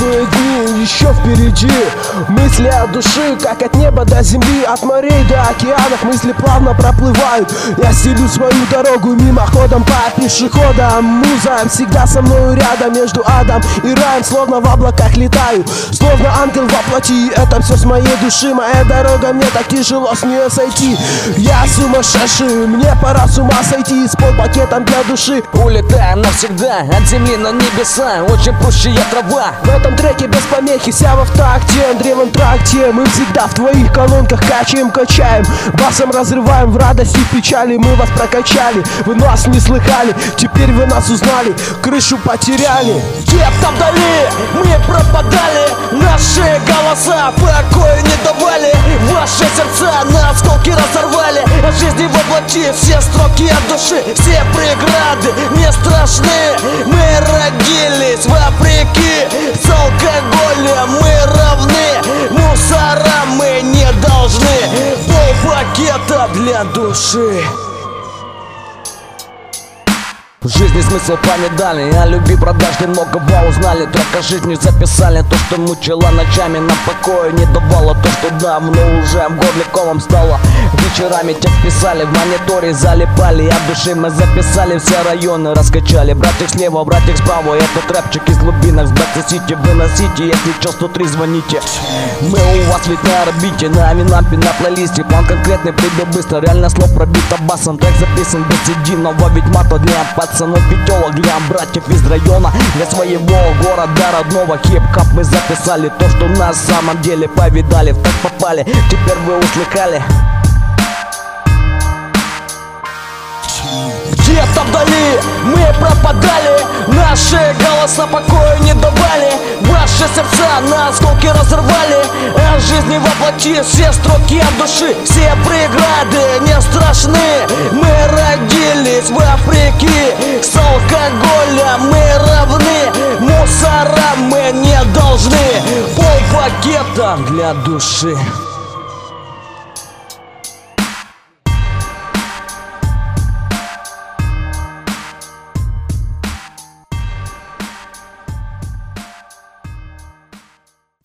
Светлые дни еще впереди. Мысли от души, как от неба до земли, от морей до океанов мысли плавно проплывают. Я стелю свою дорогу мимоходом по пешеходам. Муза всегда со мною рядом, между адом и раем, словно в облаках летаю, словно ангел во плоти. Это все с моей души, моя дорога, мне так тяжело с нее сойти. Я сумасшедший, мне пора с ума сойти, с полпакетом для души. Улетаем навсегда от земли на небеса, очень прущая трава. В этом треке без помехи, вся в такте, древом тракте. Мы всегда в твоих колонках качаем, басом разрываем в радости, в печали. Мы вас прокачали, вы нас не слыхали, теперь вы нас узнали, крышу потеряли. Где-то вдали мы пропадали, наши голоса покоя не давали. Ваши сердца на осколки разорвали, о жизни воплоти все строки от души. Все преграды не страшны, мы родились вопреки. С алкоголем мы равны, мусорам мы не должны. Полпакета для души. В жизни смысл помидали, о любви продажды многого узнали. Трек о жизни записали, то, что мучило ночами, на покоя не давало. То, что давно уже в горле комом стало. Вечерами текст писали, в мониторе залипали. От души мы записали, все районы раскачали. Братик слева, братик справа, этот рэпчик из глубинок. С Бэк-Сити выносите, если чё, 103 звоните. Мы у вас ведь на орбите, на Аминампе, на плейлисте. План конкретный, прибыл быстро, реально слов пробито басом. Трек записан без единого, ведь мата для пацанов, пятёлок для братьев из района, для своего города родного. Хип-хап мы записали, то, что на самом деле повидали. В так попали, теперь вы услыхали. Где-то вдали мы пропадали, наши голоса покоя не давали. Ваши сердца на осколки разорвали, о жизни воплоти все строки от души. Все преграды не страшны, мы родились вопреки. С алкоголем мы равны, мусорам мы не должны. Полпакета для души.